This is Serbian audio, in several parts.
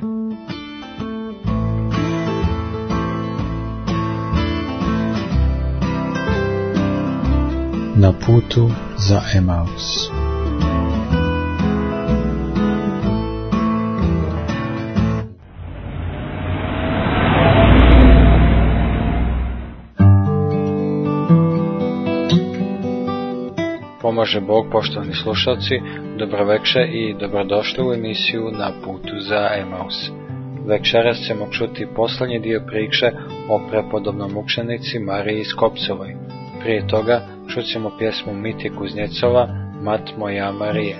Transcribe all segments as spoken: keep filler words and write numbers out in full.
Na putu za Emaus. Pomaže Bog, poštovani slušalci, dobrovekše i dobrodošli u emisiju Na putu za Emaus. Večeras ćemo čuti poslednji dio priče o prepodobnom mučenici Mariji Skopcovoj. Prije toga čućemo pjesmu Mitje Kuznjecova Mat moja Marije.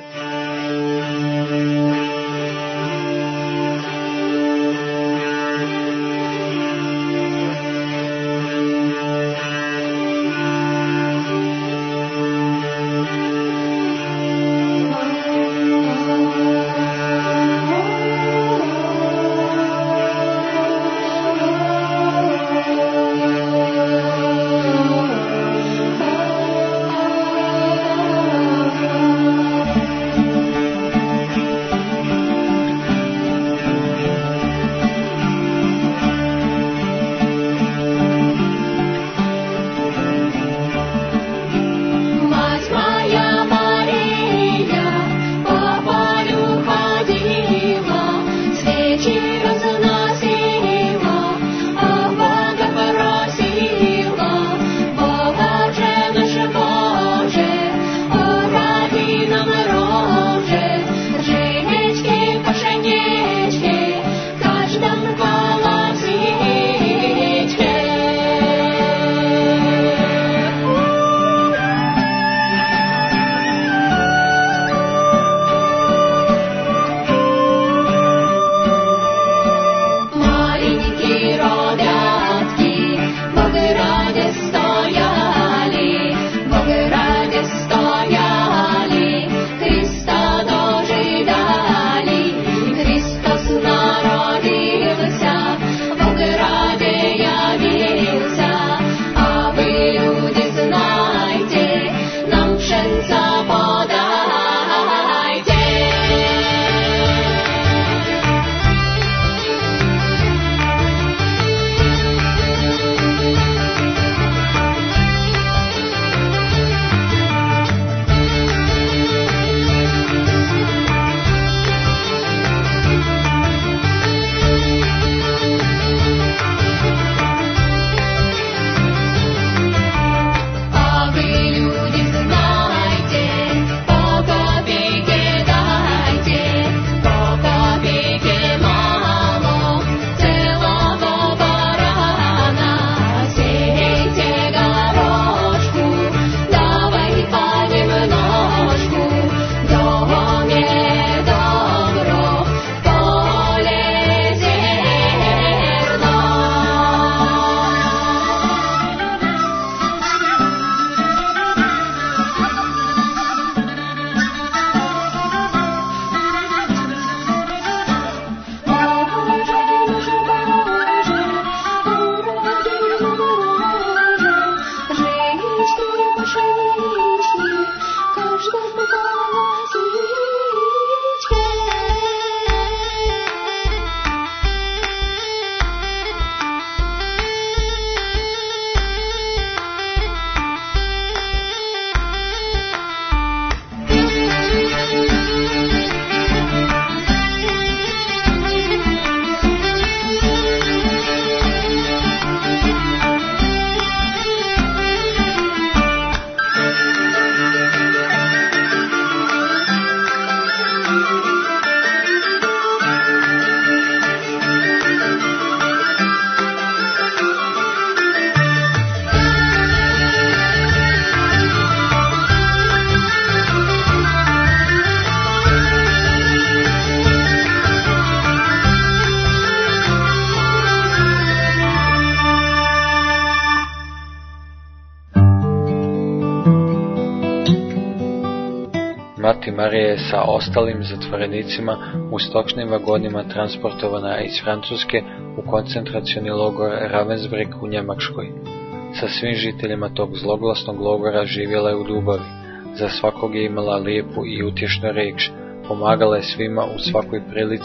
Mati Marija je sa ostalim zatvorenicima u stočnim vagonima transportovana iz Francuske u koncentracioni logor Ravensbrück u Njemačkoj. Sa svim žiteljima tog zloglasnog logora živjela je u ljubavi, za svakog je imala lijepu i utješnu riječ, pomagala je svima u svakoj prilici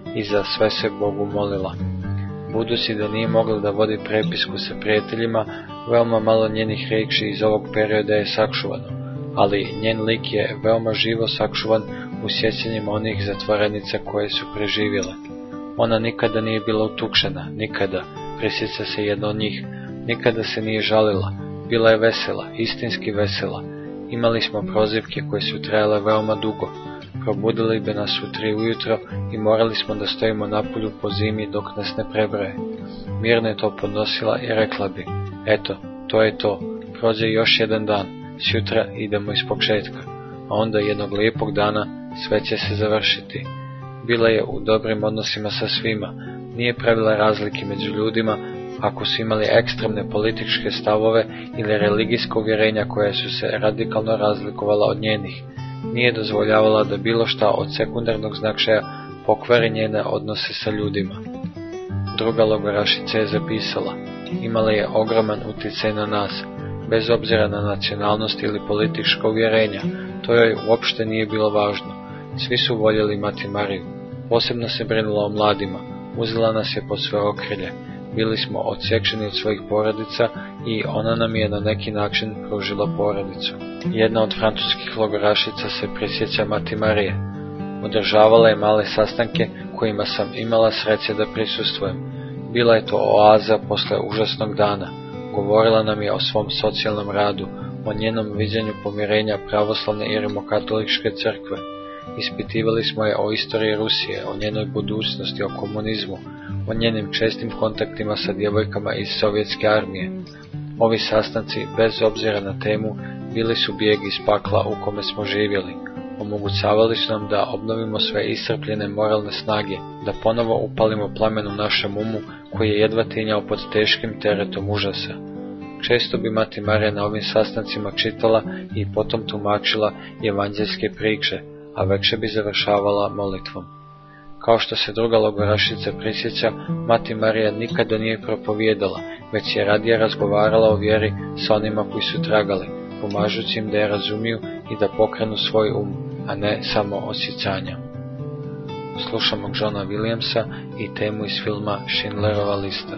i za sve se Bogu molila. Budući da nije mogla da vodi prepisku sa prijateljima, veoma malo njenih riječi iz ovog perioda je sakšuvano, ali njen lik je veoma živo sakšuvan u sjećanjima onih zatvorenica koje su preživjele. Ona nikada nije bila utukšena, nikada, prisjeća se jedna od njih, nikada se nije žalila, bila je vesela, istinski vesela. Imali smo prozivke koje su trajale veoma dugo. Probudili bi nas u tri ujutro i morali smo da stojimo napolju po zimi dok nas ne prebroje. Mirno je to podnosila i rekla bi, eto, to je to, prođe još jedan dan, sjutra idemo iz početka, a onda jednog lijepog dana sve će se završiti. Bila je u dobrim odnosima sa svima, nije pravila razlike među ljudima ako su imali ekstremne političke stavove ili religijska uvjerenja koja su se radikalno razlikovala od njenih. Nije dozvoljavala da bilo šta od sekundarnog značaja pokvari njene odnose sa ljudima. Druga logorašica je zapisala, imala je ogroman utjecaj na nas, bez obzira na nacionalnost ili politička uvjerenja, to joj uopšte nije bilo važno. Svi su voljeli Mati Mariju, posebno se brinula o mladima, uzela nas je pod svoje okrilje. Bili smo odsječeni od svojih porodica i ona nam je na neki način pružila porodicu. Jedna od francuskih logorašica se prisjeća Mati Marije. Održavala je male sastanke kojima sam imala sreće da prisustvujem. Bila je to oaza posle užasnog dana. Govorila nam je o svom socijalnom radu, o njenom viđenju pomirenja pravoslavne i rimokatoličke crkve. Ispitivali smo je o istoriji Rusije, o njenoj budućnosti, o komunizmu, o njenim čestim kontaktima sa djevojkama iz sovjetske armije. Ovi sastanci, bez obzira na temu, bili su bijeg iz pakla u kome smo živjeli. Omogućavali su nam da obnovimo sve iscrpljene moralne snage, da ponovo upalimo plamen u našem umu koji je jedva tinjao pod teškim teretom užasa. Često bi Mati Marija na ovim sastancima čitala i potom tumačila evanđeljske priče, a vekše bi završavala molitvom. Kao što se druga logorašica prisjeća, Mati Marija nikada nije propovijedala, već je radije razgovarala o vjeri sa onima koji su tragali, pomažući im da je razumiju i da pokrenu svoj um, a ne samo osjećanja. Slušamo Johna Williamsa i temu iz filma Schindlerova lista.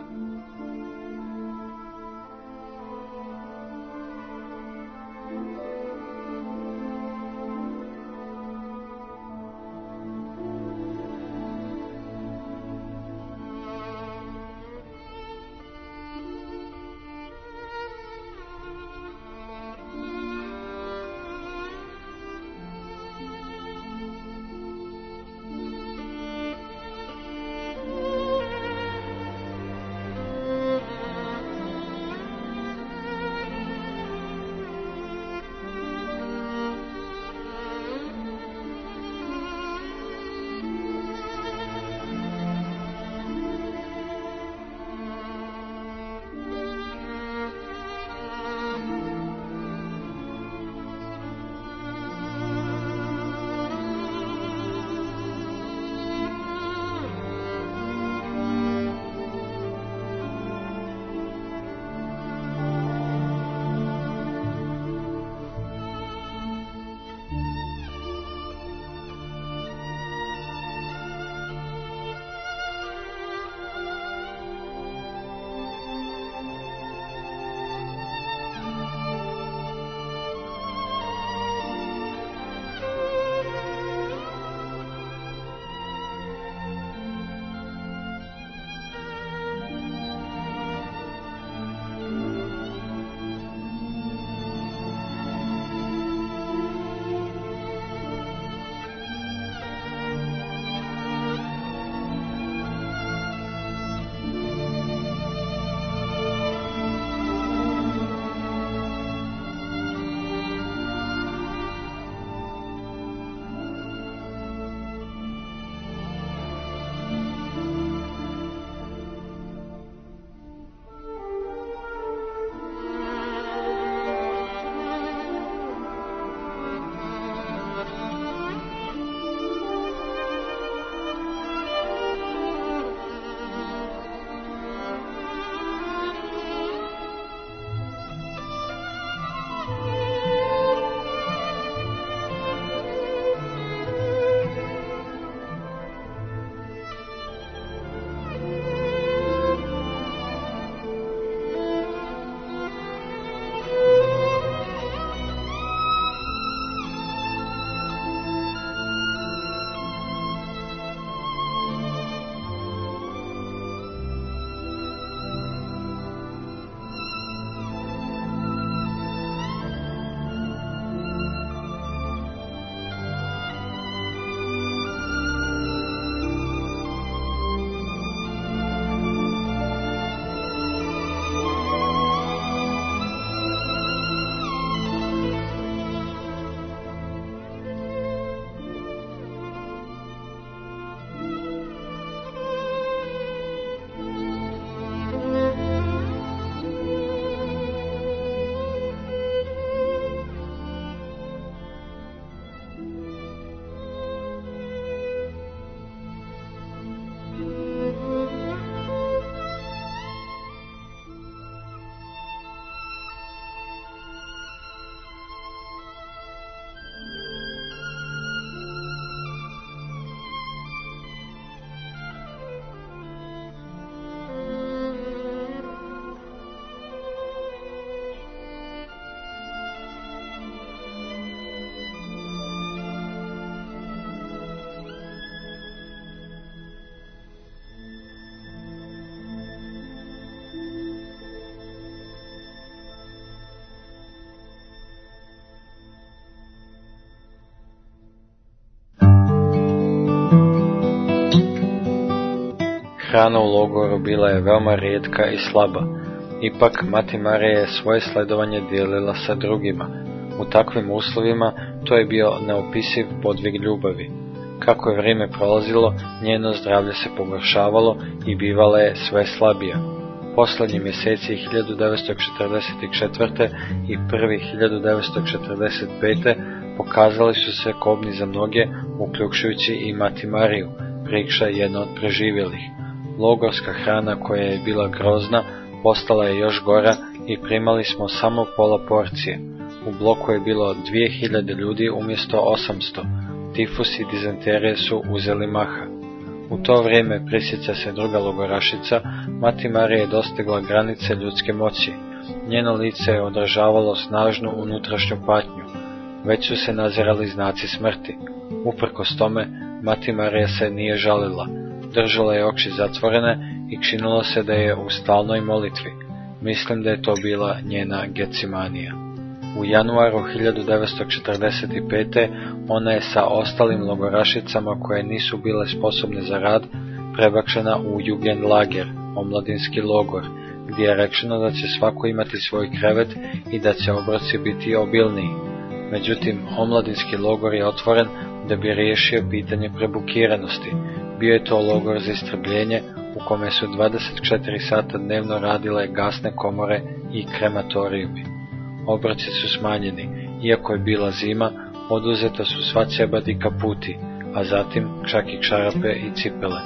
Hrana u logoru bila je veoma rijetka i slaba. Ipak, Mati Marija je svoje sledovanje dijelila sa drugima. U takvim uslovima to je bio neopisiv podvig ljubavi. Kako je vrijeme prolazilo, njeno zdravlje se pogoršavalo i bivala je sve slabija. Posljednji mjeseci hiljadu devetsto četrdeset četvrte. i prvi hiljadu devetsto četrdeset pete. pokazali su se kobni za mnoge, uključujući i Mati Mariju, priča jedna od preživjelih. Logorska hrana, koja je bila grozna, postala je još gora i primali smo samo pola porcije. U bloku je bilo dvije hiljade ljudi umjesto osamsto. Tifus i dizenterije su uzeli maha. U to vrijeme prisjeća se druga logorašica. Mati Marija je dostigla granice ljudske moći. Njeno lice je odražavalo snažnu unutrašnju patnju. Već su se nazirali znaci smrti. Uprkos tome, Mati Marija se nije žalila. Držala je oči zatvorene i činilo se da je u stalnoj molitvi. Mislim da je to bila njena Gecimanija. U januaru hiljadu devetsto četrdeset pete. ona je sa ostalim logorašicama koje nisu bile sposobne za rad prebačena u Jugendlager, omladinski logor, gdje je rečeno da će svako imati svoj krevet i da će obroci biti obilniji. Međutim, omladinski logor je otvoren da bi riješio pitanje prebukiranosti. Bio je to logor za istrebljenje u kome su dvadeset četiri sata dnevno radile gasne komore i krematorijumi. Obroci su smanjeni, iako je bila zima, oduzeta su sva ćebad i kaputi, a zatim čak i čarape i cipele.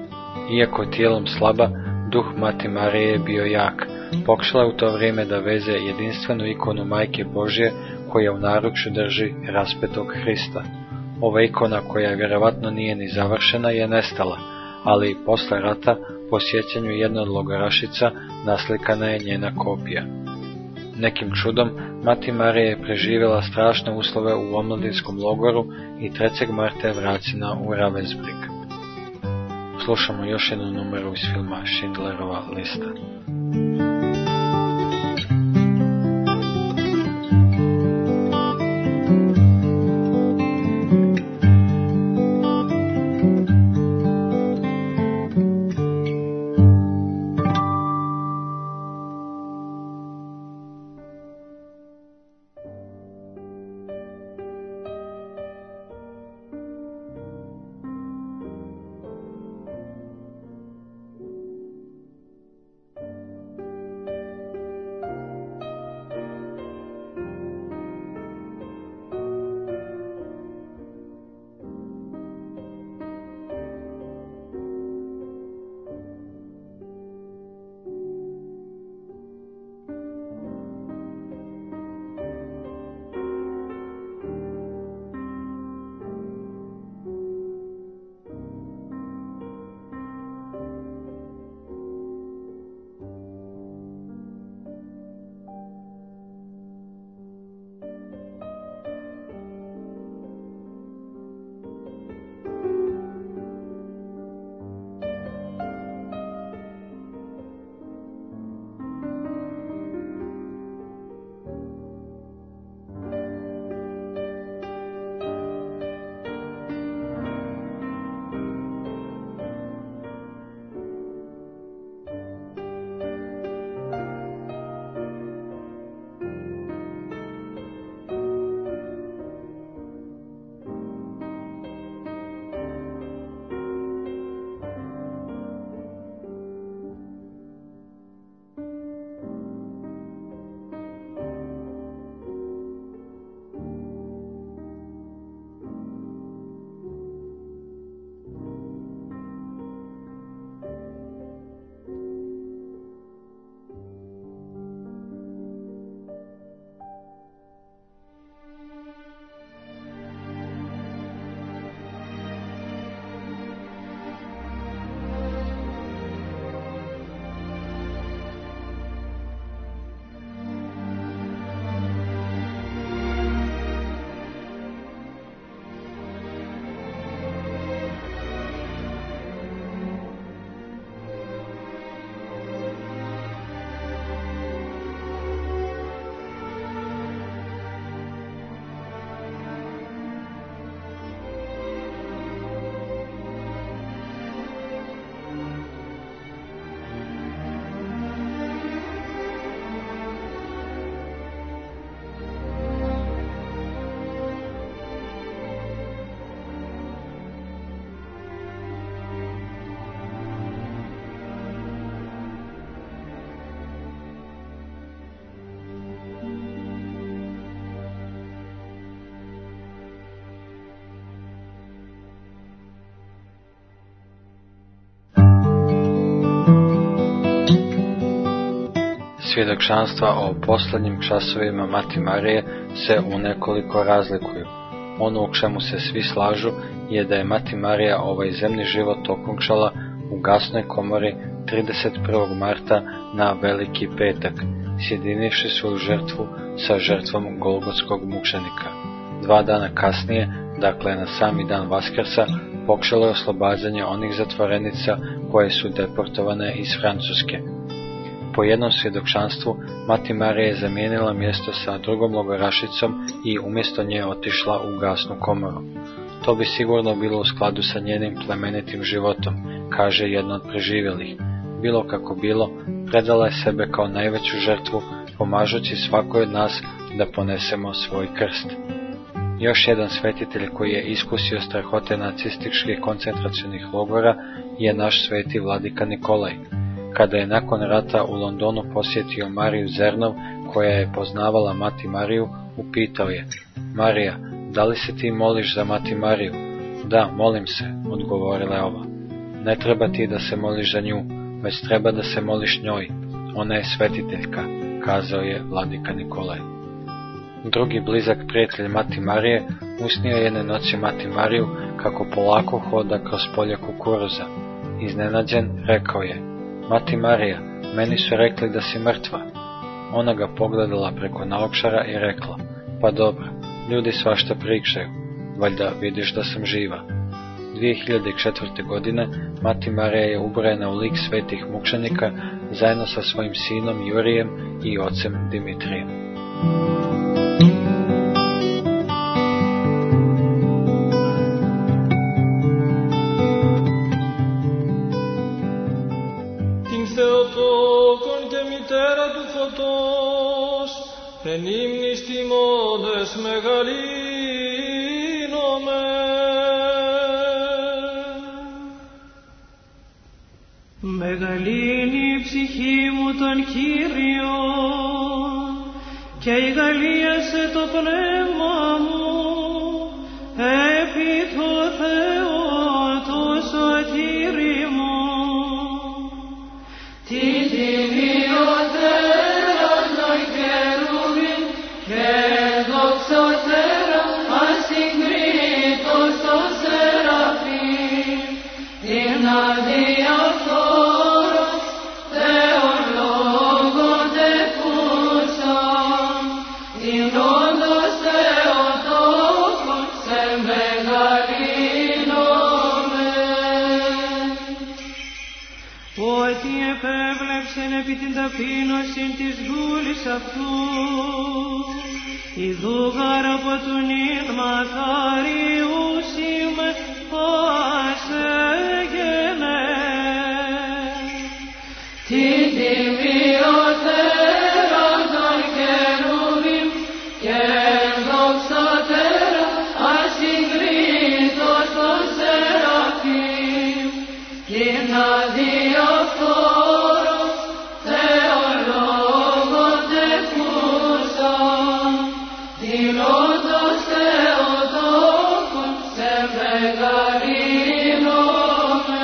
Iako je tijelom slaba, duh Mati Marije je bio jak. Pokušala u to vrijeme da veze jedinstvenu ikonu Majke Božje koja u naručju drži raspetog Hrista. Ova ikona, koja vjerovatno nije ni završena, je nestala, ali posle rata, po sjećanju jedne od logorašica, naslikana je njena kopija. Nekim čudom, Mati Marija je preživjela strašne uslove u omladinskom logoru i trećeg marta je vraćena u Ravensbrück. Slušamo još jednu numeru iz filma Schindlerova lista. svjedočanstva o posljednjim časovima Mati Marije se u nekoliko razlikuju. Ono u čemu se svi slažu je da je Mati Marija ovaj zemni život okončala u gasnoj komori trideset prvog marta na Veliki petak, sjedinivši svoju žrtvu sa žrtvom Golgotskog mučenika. Dva dana kasnije, dakle na sami dan Vaskrsa, počelo je oslobađanje onih zatvorenica koje su deportovane iz Francuske. Po jednom svjedočanstvu, Mati Marija je zamijenila mjesto sa drugom logorašicom i umjesto nje otišla u gasnu komoru. To bi sigurno bilo u skladu sa njenim plemenitim životom, kaže jedna od preživjelih. Bilo kako bilo, predala je sebe kao najveću žrtvu, pomažući svakoj od nas da ponesemo svoj krst. Još jedan svetitelj koji je iskusio strahote nacističkih koncentracionih logora je naš sveti vladika Nikolaj. Kada je nakon rata u Londonu posjetio Mariju Zernov, koja je poznavala Mati Mariju, upitao je: Marija, da li se ti moliš za Mati Mariju? Da, molim se, odgovorila je ova. Ne treba ti da se moliš za nju, već treba da se moliš njoj. Ona je svetiteljka, kazao je vladika Nikolaj. Drugi blizak prijatelj Mati Marije usnio je jedne noći Mati Mariju kako polako hoda kroz polje kukuruza. Iznenađen, rekao je: Mati Marija, meni su rekli da si mrtva. Ona ga pogledala preko naokšara i rekla: Pa dobro, ljudi svašta pričaju, valjda vidiš da sam živa. dvije hiljade četvrte. godine Mati Marija je ubrojena u lik svetih mučenika zajedno sa svojim sinom Jurijem i ocem Dimitrijem. Την Θεοτόκον και μητέρα του φωτός, εν ύμνης τιμώντες μεγαλύνομαι. Μεγαλύνει η ψυχή μου τον Κύριο και ηγαλίασε το πνεύμα μου επί το Θεό το σωτήρι μου. Τι τιμιωτέρα των κερούβιν και δοξωτέρα ασυγκρίτως το Σεραφείμ, την αδιαφόρος Θεολόγων τεκούσαν, την όντως Θεοτόκον σε μεγαλύνομαι. Ότι επέβλεψεν επί την ταπείνωση της δούλης αυτού, ιδού γαρ από του νυν μακάριους είμαι ασέγενε. Την τιμιωτέρα των κερούβιμ και δοξωτέρα ασυγκρίτως των Σεραφείμ, την αδιαφόρος Θεολόγων τεκούσαν, την όντως Θεοτόκον σε μεγαλύνομαι.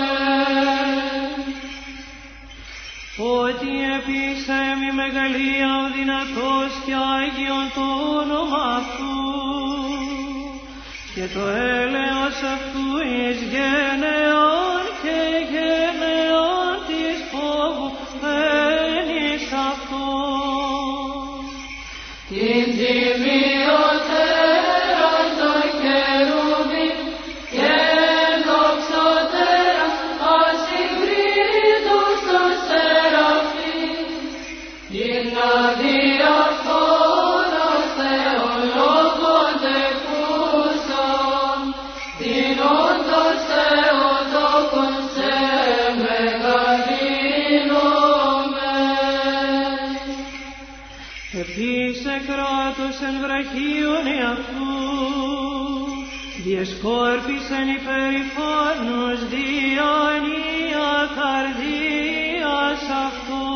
Ότι επίσα εμεί μεγαλεία ο δυνατός και Άγιον το όνομα αυτού και το έλεος αυτού εις γενεών και γενεών της φόβου ένις αυτόν. Την τιμιωτέρα των κερούβιν και δοξωτέρα ασυγκρίτως των Σεραφείμ, την αδιαφόρος Θεολόγων τεκούσαν, την όντως Θεοτόκον σε μεγαλύνομαι. Επίσε κράτος εν βραχίων εαυτού, διεσκόρπισεν υπερηφάνους διάνοια καρδίας αυτού.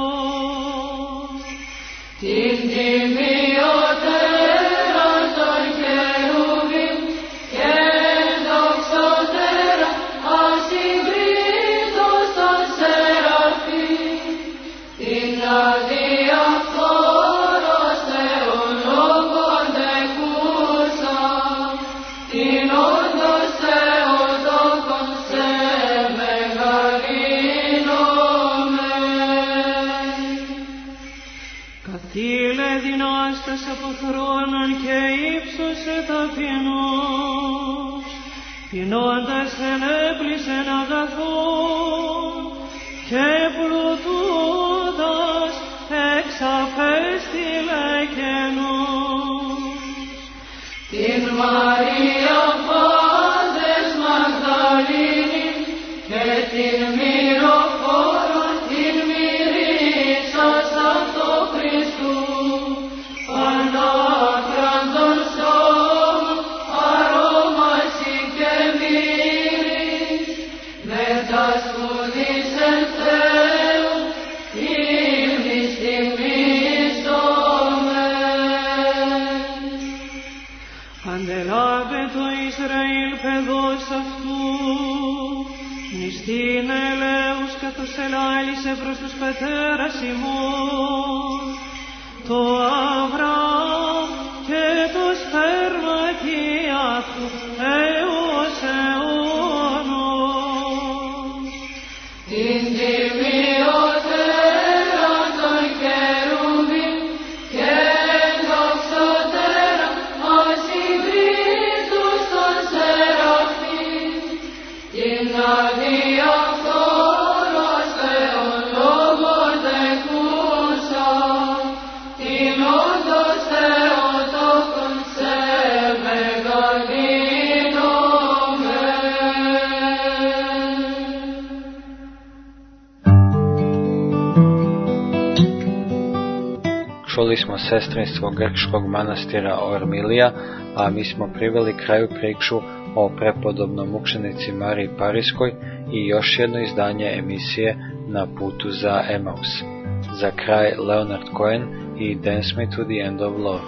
Την τιμιωτέρα των κερούβιμ και δοξωτέρα ασυγκρίτως των Σεραφείμ, την αδιαφόρος Ανάστας από θρόνων και ύψωσε ταπεινός, πεινώντας ενέπλησεν αγαθόν και πλουτούντας εξαπέστειλε κενός. Την Μαρία πάντες Μαγδαλήνη και την μυροφόρο την μυρίσας αυτό Χριστού, ανάκραντον σώμα αρώμαση και μύρης, μετασπουδήσεν Θεού ύμνης τιμής δομές. Αντελάβε το Ισραήλ παιδός αυτού, νηστήν ελέους καθώς ελάλησε προς τους πατέρας ημών, το Αβραάμ και το σπέρματι αυτού έως αιώνος. Την τιμιωτέρα των κερούβιν και δοξωτέρα ασυγκρίτους των σεραφείμ, την αδιαφθόρος Θεόν λόγον τεκούσα, την όντως Θεοτόκον σε μεγαλύνομαι. Čuli smo sestrinstvo grčkog manastira Ormilija, a mi smo priveli kraju priču o prepodobnom mučenici Mariji Pariskoj i još jedno izdanje emisije Na putu za Emaus. Za kraj Leonard Cohen i Dance Me to the End of Love.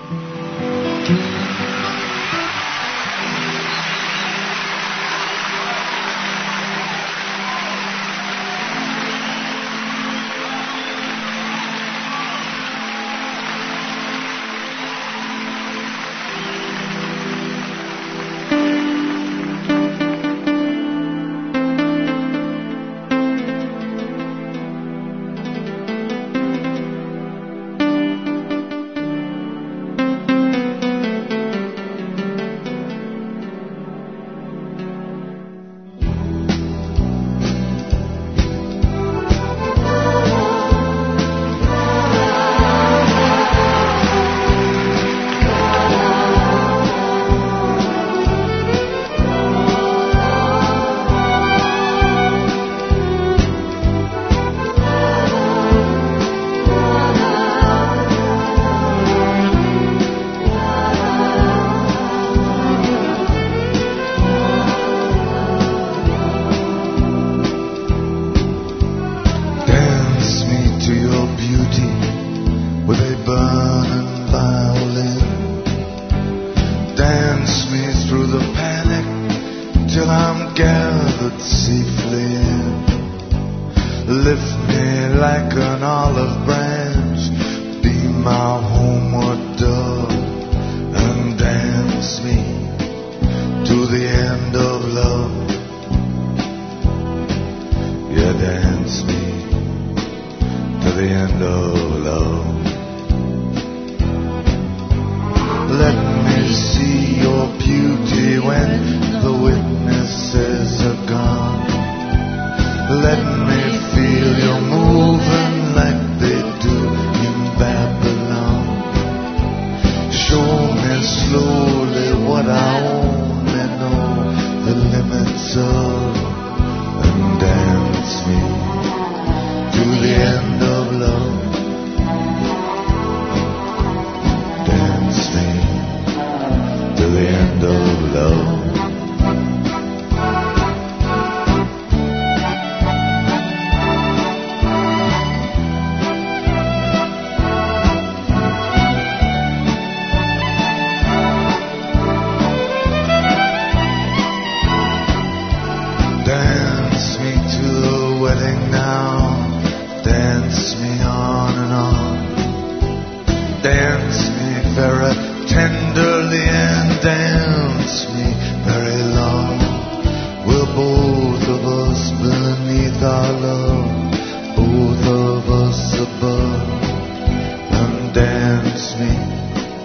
Both of us above, and dance me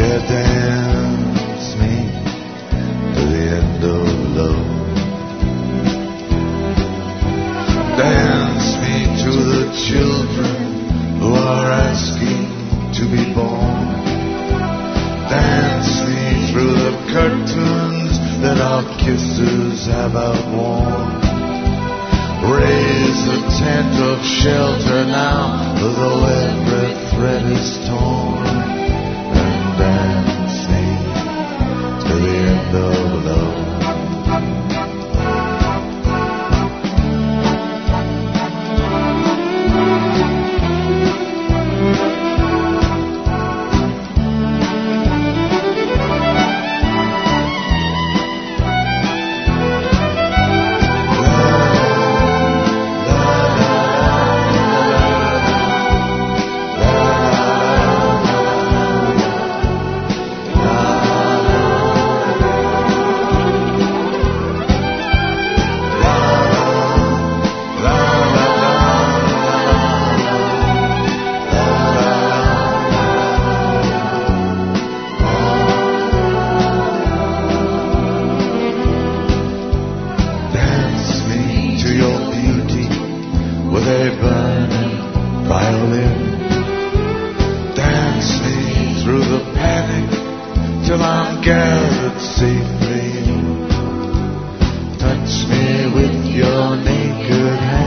Yeah, dance me to the end of love. Dance me to the children who are asking to be born. Dance me through the curtains that our kisses have outworn. Raise a tent of shelter now, though every thread is torn. And dance me to the end of love. Touch me with your naked hand.